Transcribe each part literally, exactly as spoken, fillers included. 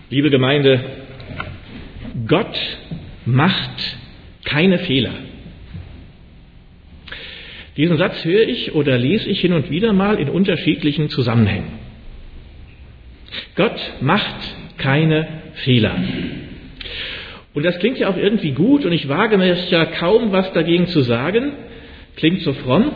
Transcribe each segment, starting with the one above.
Liebe Gemeinde, Gott macht keine Fehler. Diesen Satz höre ich oder lese ich hin und wieder mal in unterschiedlichen Zusammenhängen. Gott macht keine Fehler. Und das klingt ja auch irgendwie gut und ich wage mir ja kaum was dagegen zu sagen. Klingt so fromm.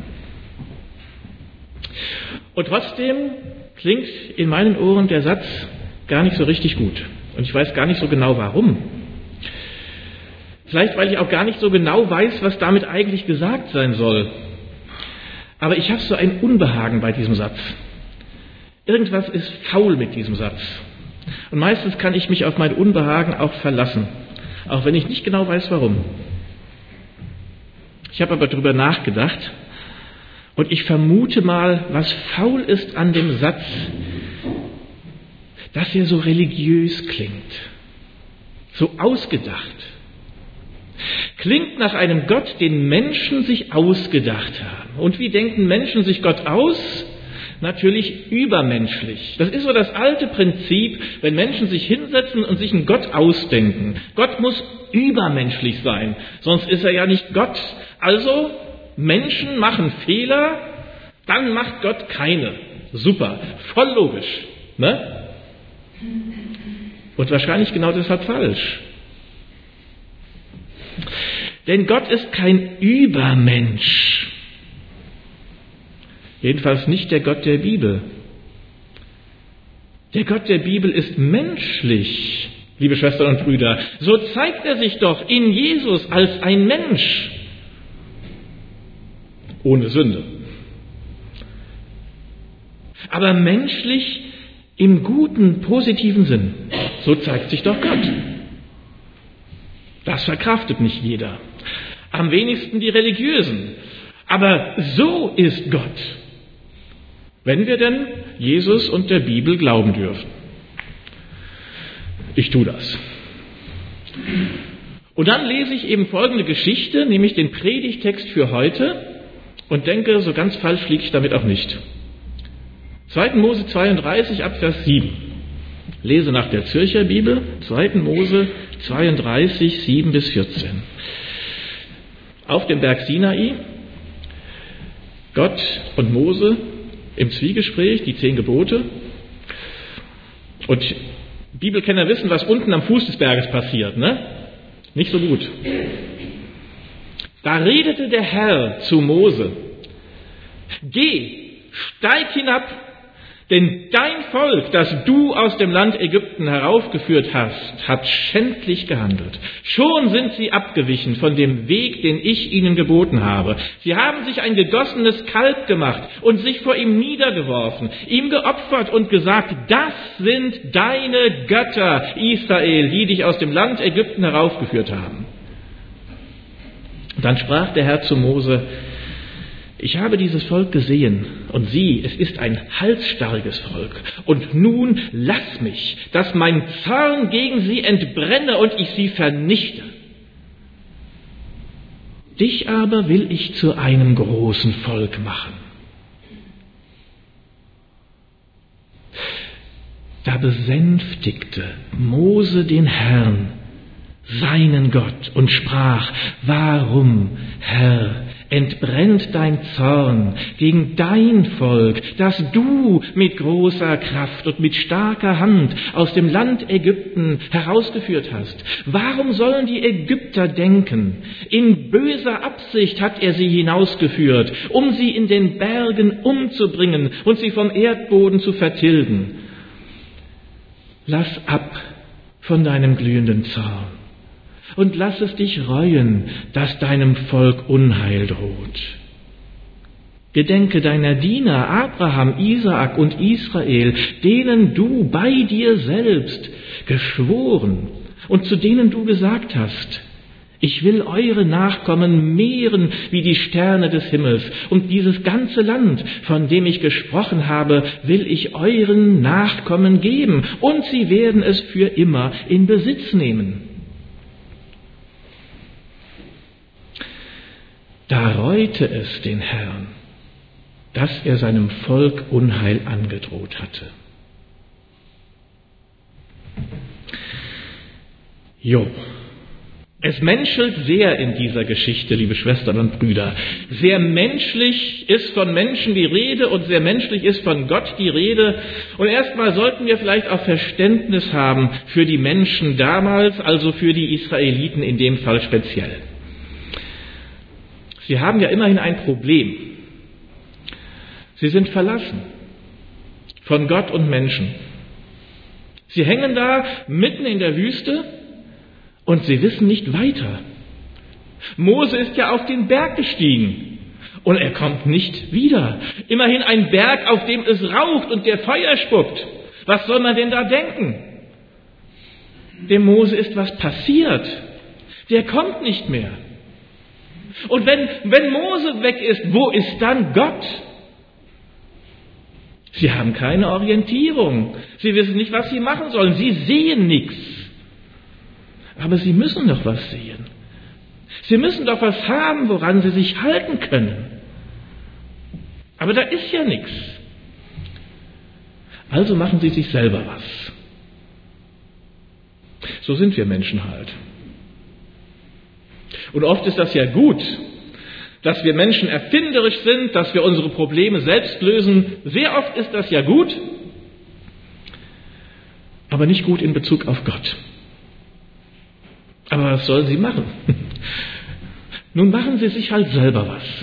Und trotzdem klingt in meinen Ohren der Satz gar nicht so richtig gut. Und ich weiß gar nicht so genau warum. Vielleicht, weil ich auch gar nicht so genau weiß, was damit eigentlich gesagt sein soll. Aber ich habe so ein Unbehagen bei diesem Satz. Irgendwas ist faul mit diesem Satz. Und meistens kann ich mich auf mein Unbehagen auch verlassen, auch wenn ich nicht genau weiß, warum. Ich habe aber darüber nachgedacht und ich vermute mal, was faul ist an dem Satz, dass er so religiös klingt, so ausgedacht. Klingt nach einem Gott, den Menschen sich ausgedacht haben. Und wie denken Menschen sich Gott aus? Natürlich übermenschlich. Das ist so das alte Prinzip, wenn Menschen sich hinsetzen und sich einen Gott ausdenken. Gott muss übermenschlich sein, sonst ist er ja nicht Gott. Also, Menschen machen Fehler, dann macht Gott keine. Super, voll logisch, ne? Und wahrscheinlich genau deshalb falsch. Denn Gott ist kein Übermensch. Jedenfalls nicht der Gott der Bibel. Der Gott der Bibel ist menschlich, liebe Schwestern und Brüder. So zeigt er sich doch in Jesus als ein Mensch. Ohne Sünde. Aber menschlich im guten, positiven Sinn. So zeigt sich doch Gott. Das verkraftet nicht jeder. Am wenigsten die Religiösen. Aber so ist Gott. Wenn wir denn Jesus und der Bibel glauben dürfen. Ich tue das. Und dann lese ich eben folgende Geschichte, nämlich den Predigtext für heute und denke, so ganz falsch liege ich damit auch nicht. zweiter Mose zweiunddreißig, Abvers sieben. Lese nach der Zürcher Bibel, zweiter Mose zweiunddreißig, sieben bis vierzehn. Auf dem Berg Sinai, Gott und Mose im Zwiegespräch, die zehn Gebote. Und Bibelkenner wissen, was unten am Fuß des Berges passiert, ne? Nicht so gut. Da redete der Herr zu Mose: Geh, steig hinab, denn dein Volk, das du aus dem Land Ägypten heraufgeführt hast, hat schändlich gehandelt. Schon sind sie abgewichen von dem Weg, den ich ihnen geboten habe. Sie haben sich ein gegossenes Kalb gemacht und sich vor ihm niedergeworfen, ihm geopfert und gesagt: Das sind deine Götter, Israel, die dich aus dem Land Ägypten heraufgeführt haben. Und dann sprach der Herr zu Mose: Ich habe dieses Volk gesehen und sieh, es ist ein halsstarriges Volk. Und nun lass mich, dass mein Zorn gegen sie entbrenne und ich sie vernichte. Dich aber will ich zu einem großen Volk machen. Da besänftigte Mose den Herrn, seinen Gott, und sprach: Warum, Herr, entbrennt dein Zorn gegen dein Volk, das du mit großer Kraft und mit starker Hand aus dem Land Ägypten herausgeführt hast? Warum sollen die Ägypter denken, in böser Absicht hat er sie hinausgeführt, um sie in den Bergen umzubringen und sie vom Erdboden zu vertilgen? Lass ab von deinem glühenden Zorn und lass es dich reuen, dass deinem Volk Unheil droht. Gedenke deiner Diener Abraham, Isaak und Israel, denen du bei dir selbst geschworen und zu denen du gesagt hast: Ich will eure Nachkommen mehren wie die Sterne des Himmels, und dieses ganze Land, von dem ich gesprochen habe, will ich euren Nachkommen geben, und sie werden es für immer in Besitz nehmen. Da reute es den Herrn, dass er seinem Volk Unheil angedroht hatte. Jo. Es menschelt sehr in dieser Geschichte, liebe Schwestern und Brüder. Sehr menschlich ist von Menschen die Rede und sehr menschlich ist von Gott die Rede. Und erstmal sollten wir vielleicht auch Verständnis haben für die Menschen damals, also für die Israeliten in dem Fall speziell. Sie haben ja immerhin ein Problem. Sie sind verlassen von Gott und Menschen. Sie hängen da mitten in der Wüste und sie wissen nicht weiter. Mose ist ja auf den Berg gestiegen und er kommt nicht wieder. Immerhin ein Berg, auf dem es raucht und der Feuer spuckt. Was soll man denn da denken? Dem Mose ist was passiert. Der kommt nicht mehr. Und wenn, wenn Mose weg ist, wo ist dann Gott? Sie haben keine Orientierung. Sie wissen nicht, was sie machen sollen. Sie sehen nichts. Aber sie müssen doch was sehen. Sie müssen doch was haben, woran sie sich halten können. Aber da ist ja nichts. Also machen sie sich selber was. So sind wir Menschen halt. Und oft ist das ja gut, dass wir Menschen erfinderisch sind, dass wir unsere Probleme selbst lösen. Sehr oft ist das ja gut, aber nicht gut in Bezug auf Gott. Aber was sollen sie machen? Nun machen sie sich halt selber was.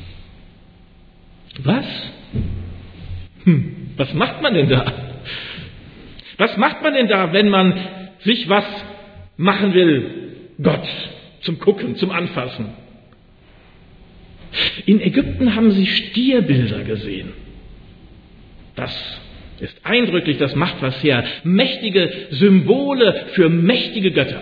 Was? Hm, was macht man denn da? Was macht man denn da, wenn man sich was machen will? Gott, zum Gucken, zum Anfassen. In Ägypten haben sie Stierbilder gesehen. Das ist eindrücklich, das macht was her. Mächtige Symbole für mächtige Götter.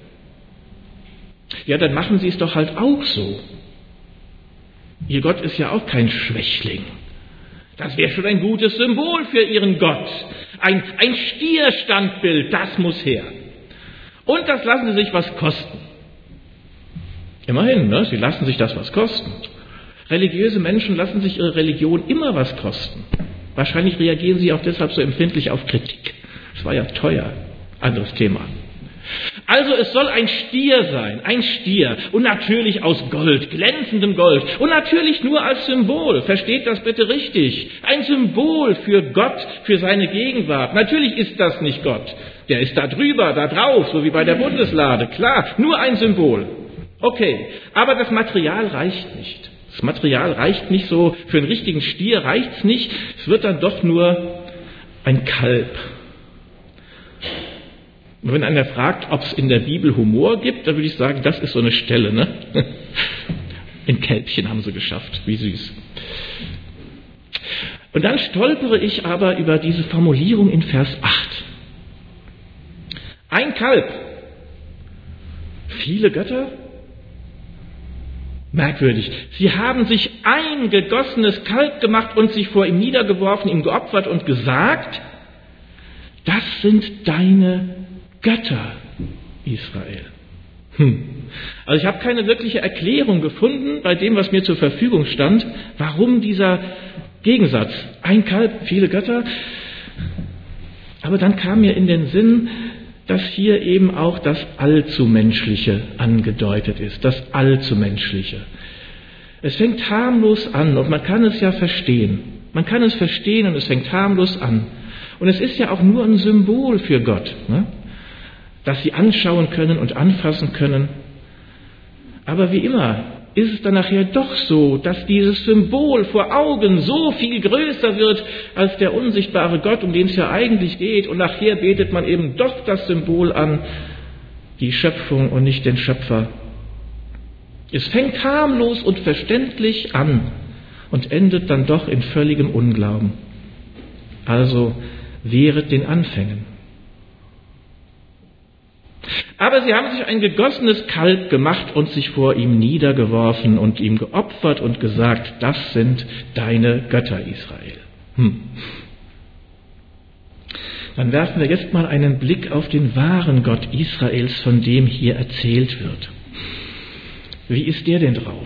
Ja, dann machen sie es doch halt auch so. Ihr Gott ist ja auch kein Schwächling. Das wäre schon ein gutes Symbol für ihren Gott. Ein, ein Stierstandbild, das muss her. Und das lassen sie sich was kosten. Immerhin, ne? Sie lassen sich das was kosten. Religiöse Menschen lassen sich ihre Religion immer was kosten. Wahrscheinlich reagieren sie auch deshalb so empfindlich auf Kritik. Es war ja teuer. Anderes Thema. Also es soll ein Stier sein, ein Stier. Und natürlich aus Gold, glänzendem Gold. Und natürlich nur als Symbol. Versteht das bitte richtig. Ein Symbol für Gott, für seine Gegenwart. Natürlich ist das nicht Gott. Der ist da drüber, da drauf, so wie bei der Bundeslade. Klar, nur ein Symbol. Okay, aber das Material reicht nicht. Das Material reicht nicht so, für einen richtigen Stier reicht's nicht. Es wird dann doch nur ein Kalb. Und wenn einer fragt, ob es in der Bibel Humor gibt, dann würde ich sagen, das ist so eine Stelle, ne? Ein Kälbchen haben sie geschafft, wie süß. Und dann stolpere ich aber über diese Formulierung in Vers acht. Ein Kalb. Viele Götter? Merkwürdig. Sie haben sich ein gegossenes Kalb gemacht und sich vor ihm niedergeworfen, ihm geopfert und gesagt, das sind deine Götter, Israel. Hm. Also ich habe keine wirkliche Erklärung gefunden bei dem, was mir zur Verfügung stand, warum dieser Gegensatz, ein Kalb, viele Götter. Aber dann kam mir in den Sinn, dass hier eben auch das Allzumenschliche angedeutet ist, das Allzumenschliche. Es fängt harmlos an und man kann es ja verstehen. Man kann es verstehen und es fängt harmlos an. Und es ist ja auch nur ein Symbol für Gott, ne? Das sie anschauen können und anfassen können. Aber wie immer ist es dann nachher doch so, dass dieses Symbol vor Augen so viel größer wird als der unsichtbare Gott, um den es ja eigentlich geht. Und nachher betet man eben doch das Symbol an, die Schöpfung und nicht den Schöpfer. Es fängt harmlos und verständlich an und endet dann doch in völligem Unglauben. Also wehret den Anfängen. Aber sie haben sich ein gegossenes Kalb gemacht und sich vor ihm niedergeworfen und ihm geopfert und gesagt, das sind deine Götter, Israel. Hm. Dann werfen wir jetzt mal einen Blick auf den wahren Gott Israels, von dem hier erzählt wird. Wie ist der denn drauf?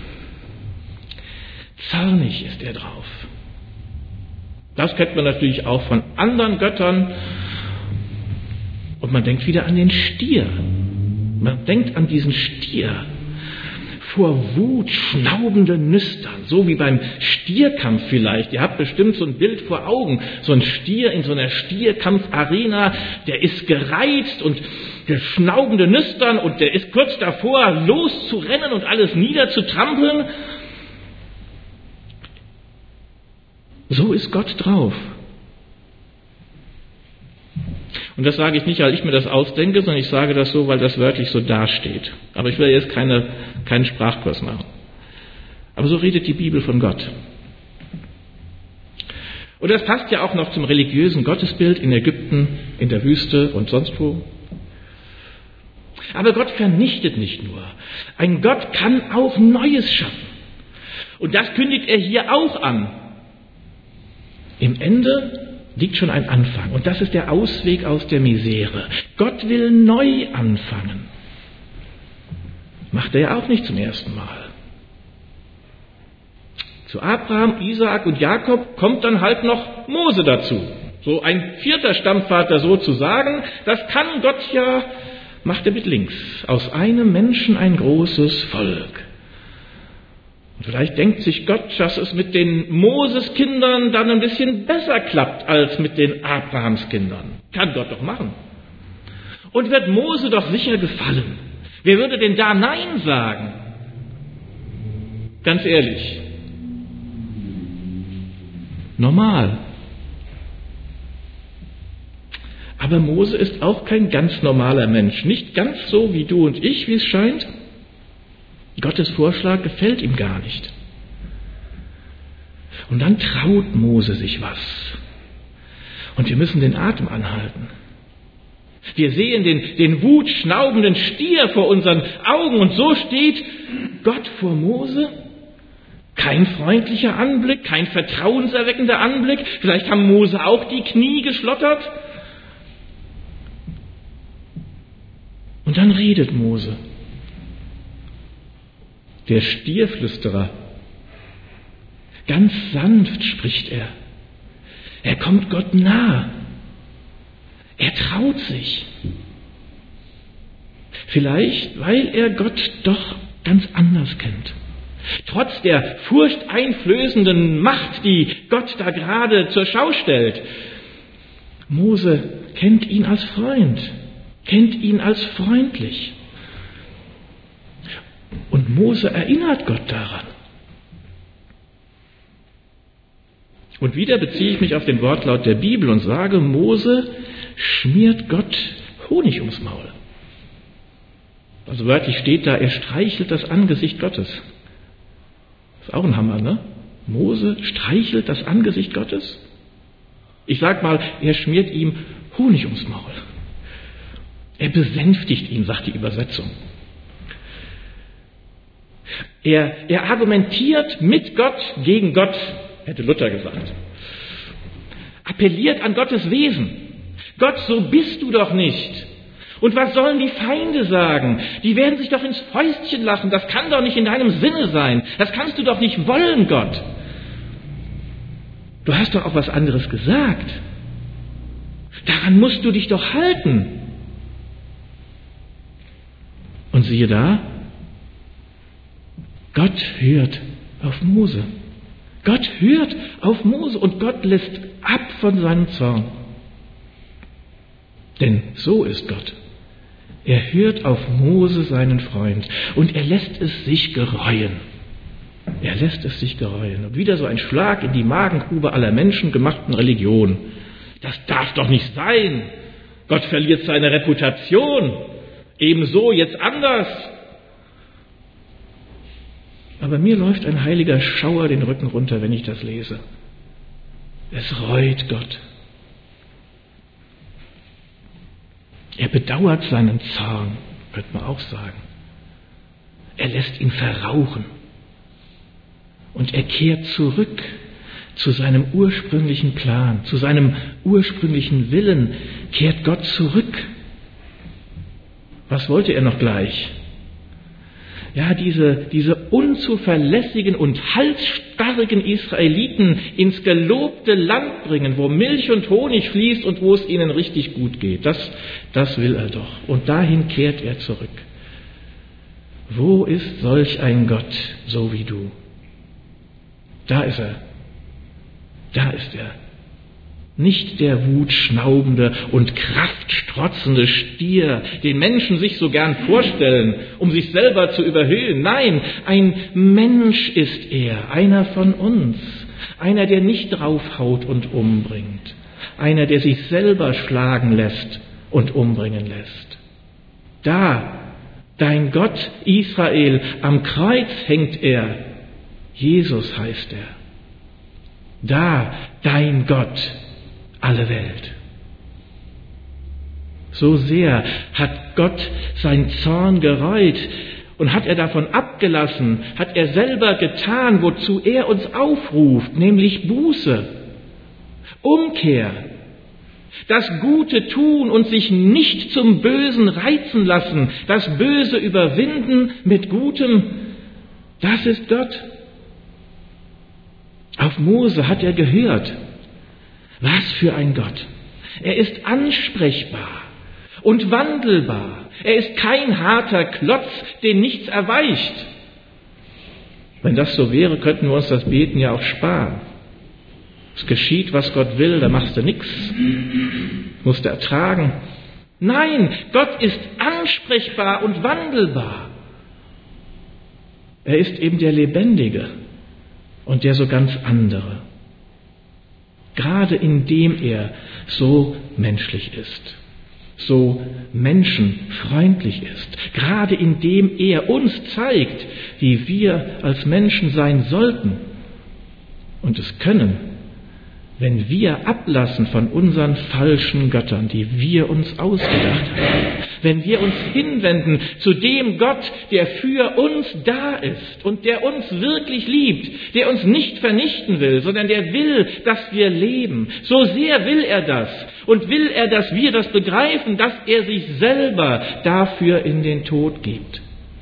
Zornig ist er drauf. Das kennt man natürlich auch von anderen Göttern. Und man denkt wieder an den Stier. Man denkt an diesen Stier. Vor Wut schnaubende Nüstern, so wie beim Stierkampf vielleicht. Ihr habt bestimmt so ein Bild vor Augen. So ein Stier in so einer Stierkampfarena, der ist gereizt und der schnaubende Nüstern und der ist kurz davor, loszurennen und alles niederzutrampeln. So ist Gott drauf. Und das sage ich nicht, weil ich mir das ausdenke, sondern ich sage das so, weil das wörtlich so dasteht. Aber ich will jetzt keine, keinen Sprachkurs machen. Aber so redet die Bibel von Gott. Und das passt ja auch noch zum religiösen Gottesbild in Ägypten, in der Wüste und sonst wo. Aber Gott vernichtet nicht nur. Ein Gott kann auch Neues schaffen. Und das kündigt er hier auch an. Im Ende liegt schon ein Anfang. Und das ist der Ausweg aus der Misere. Gott will neu anfangen. Macht er ja auch nicht zum ersten Mal. Zu Abraham, Isaak und Jakob kommt dann halt noch Mose dazu. So ein vierter Stammvater sozusagen. Das kann Gott ja, macht er mit links. Aus einem Menschen ein großes Volk. Vielleicht denkt sich Gott, dass es mit den Moses-Kindern dann ein bisschen besser klappt als mit den Abrahams-Kindern. Kann Gott doch machen. Und wird Mose doch sicher gefallen. Wer würde denn da Nein sagen? Ganz ehrlich. Normal. Aber Mose ist auch kein ganz normaler Mensch. Nicht ganz so wie du und ich, wie es scheint. Gottes Vorschlag gefällt ihm gar nicht. Und dann traut Mose sich was. Und wir müssen den Atem anhalten. Wir sehen den, den wutschnaubenden Stier vor unseren Augen und so steht Gott vor Mose. Kein freundlicher Anblick, kein vertrauenserweckender Anblick. Vielleicht haben Mose auch die Knie geschlottert. Und dann redet Mose. Der Stierflüsterer. Ganz sanft spricht er. Er kommt Gott nah. Er traut sich. Vielleicht, weil er Gott doch ganz anders kennt. Trotz der furchteinflößenden Macht, die Gott da gerade zur Schau stellt. Mose kennt ihn als Freund, kennt ihn als freundlich. Und Mose erinnert Gott daran. Und wieder beziehe ich mich auf den Wortlaut der Bibel und sage, Mose schmiert Gott Honig ums Maul. Also wörtlich steht da, er streichelt das Angesicht Gottes. Das ist auch ein Hammer, ne? Mose streichelt das Angesicht Gottes. Ich sag mal, er schmiert ihm Honig ums Maul. Er besänftigt ihn, sagt die Übersetzung. Er, er argumentiert mit Gott gegen Gott, hätte Luther gesagt. Appelliert an Gottes Wesen. Gott, so bist du doch nicht. Und was sollen die Feinde sagen? Die werden sich doch ins Fäustchen lachen. Das kann doch nicht in deinem Sinne sein. Das kannst du doch nicht wollen, Gott. Du hast doch auch was anderes gesagt. Daran musst du dich doch halten. Und siehe da, Gott hört auf Mose. Gott hört auf Mose und Gott lässt ab von seinem Zorn. Denn so ist Gott. Er hört auf Mose, seinen Freund, und er lässt es sich gereuen. Er lässt es sich gereuen. Und wieder so ein Schlag in die Magengrube aller menschengemachten Religion. Das darf doch nicht sein. Gott verliert seine Reputation. Ebenso jetzt anders. Aber mir läuft ein heiliger Schauer den Rücken runter, wenn ich das lese. Es reut Gott. Er bedauert seinen Zorn, könnte man auch sagen. Er lässt ihn verrauchen. Und er kehrt zurück zu seinem ursprünglichen Plan, zu seinem ursprünglichen Willen, kehrt Gott zurück. Was wollte er noch gleich? ja, diese, diese unzuverlässigen und halsstarrigen Israeliten ins gelobte Land bringen, wo Milch und Honig fließt und wo es ihnen richtig gut geht. Das, das will er doch. Und dahin kehrt er zurück. Wo ist solch ein Gott, so wie du? Da ist er. Da ist er. Nicht der wutschnaubende und kraftstrotzende Stier, den Menschen sich so gern vorstellen, um sich selber zu überhöhen. Nein, ein Mensch ist er, einer von uns, einer, der nicht draufhaut und umbringt, einer, der sich selber schlagen lässt und umbringen lässt. Da, dein Gott Israel, am Kreuz hängt er, Jesus heißt er. Da, dein Gott, alle Welt. So sehr hat Gott seinen Zorn gereut und hat er davon abgelassen, hat er selber getan, wozu er uns aufruft, nämlich Buße, Umkehr, das Gute tun und sich nicht zum Bösen reizen lassen, das Böse überwinden mit Gutem, das ist Gott. Auf Mose hat er gehört. Was für ein Gott. Er ist ansprechbar und wandelbar. Er ist kein harter Klotz, den nichts erweicht. Wenn das so wäre, könnten wir uns das Beten ja auch sparen. Es geschieht, was Gott will, da machst du nichts. Musst du ertragen. Nein, Gott ist ansprechbar und wandelbar. Er ist eben der Lebendige und der so ganz andere. Gerade indem er so menschlich ist, so menschenfreundlich ist, gerade indem er uns zeigt, wie wir als Menschen sein sollten und es können, wenn wir ablassen von unseren falschen Göttern, die wir uns ausgedacht haben, wenn wir uns hinwenden zu dem Gott, der für uns da ist und der uns wirklich liebt, der uns nicht vernichten will, sondern der will, dass wir leben. So sehr will er das und will er, dass wir das begreifen, dass er sich selber dafür in den Tod gibt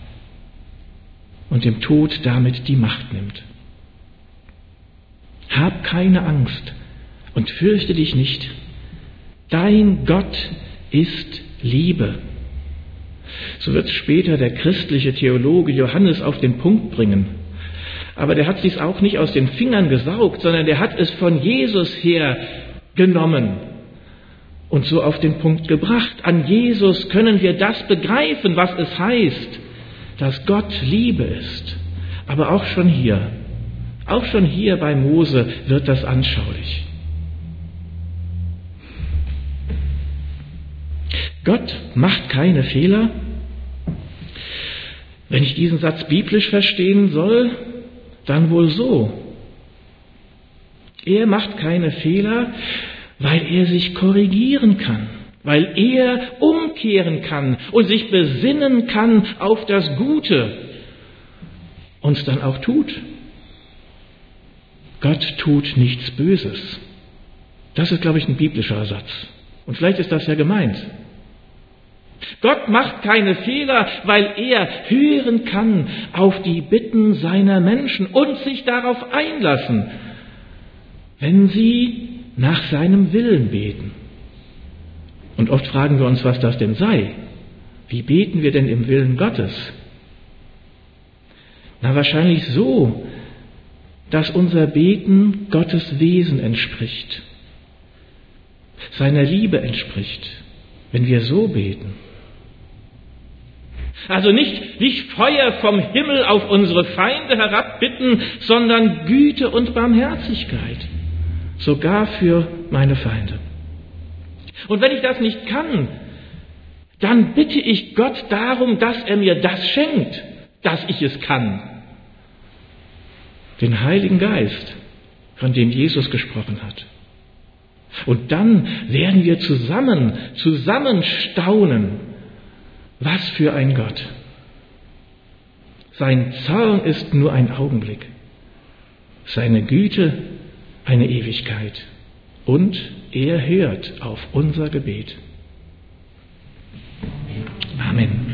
und dem Tod damit die Macht nimmt. Hab keine Angst und fürchte dich nicht. Dein Gott ist Liebe. So wird später der christliche Theologe Johannes auf den Punkt bringen. Aber der hat sich's auch nicht aus den Fingern gesaugt, sondern der hat es von Jesus her genommen und so auf den Punkt gebracht. An Jesus können wir das begreifen, was es heißt, dass Gott Liebe ist. Aber auch schon hier, auch schon hier bei Mose wird das anschaulich. Gott macht keine Fehler. Wenn ich diesen Satz biblisch verstehen soll, dann wohl so. Er macht keine Fehler, weil er sich korrigieren kann, weil er umkehren kann und sich besinnen kann auf das Gute und es dann auch tut. Gott tut nichts Böses. Das ist, glaube ich, ein biblischer Satz. Und vielleicht ist das ja gemeint. Gott macht keine Fehler, weil er hören kann auf die Bitten seiner Menschen und sich darauf einlassen, wenn sie nach seinem Willen beten. Und oft fragen wir uns, was das denn sei. Wie beten wir denn im Willen Gottes? Na, wahrscheinlich so, dass unser Beten Gottes Wesen entspricht, seiner Liebe entspricht, wenn wir so beten. Also nicht, nicht Feuer vom Himmel auf unsere Feinde herabbitten, sondern Güte und Barmherzigkeit, sogar für meine Feinde. Und wenn ich das nicht kann, dann bitte ich Gott darum, dass er mir das schenkt, dass ich es kann. Den Heiligen Geist, von dem Jesus gesprochen hat. Und dann werden wir zusammen, zusammen staunen. Was für ein Gott. Sein Zorn ist nur ein Augenblick. Seine Güte eine Ewigkeit. Und er hört auf unser Gebet. Amen.